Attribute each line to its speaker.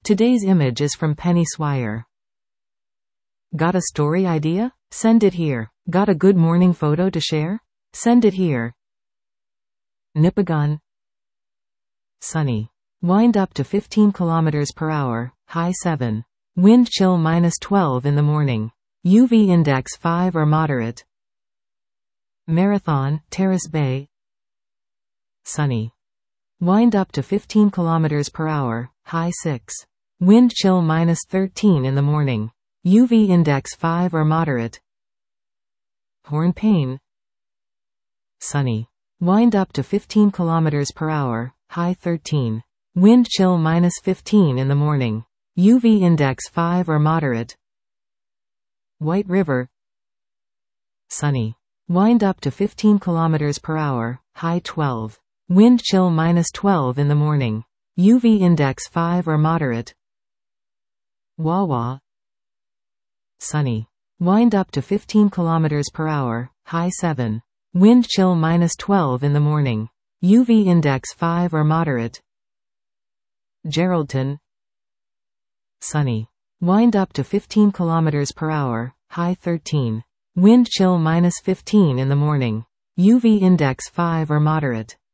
Speaker 1: Today's image is from Penny Swire. Got a story idea? Send it here. Got a good morning photo to share? Send it here. Nipigon. Sunny. Wind up to 15 km per hour, high 7. Wind chill -12 in the morning. UV index 5 or moderate. Marathon, Terrace Bay. Sunny. Wind up to 15 km per hour, high 6. Wind chill -13 in the morning. UV index 5 or moderate. Hornpain. Sunny. Wind up to 15 km per hour, high 13. Wind chill -15 in the morning. UV index 5 or moderate. White River. Sunny. Wind up to 15 km per hour, high 12. Wind chill -12 in the morning. UV index 5 or moderate. Wawa. Sunny. Wind up to 15 km per hour, high 7. Wind chill -12 in the morning. UV index 5 or moderate. Geraldton. Sunny. Wind up to 15 km per hour, high 13. Wind chill -15 in the morning. UV index 5 or moderate.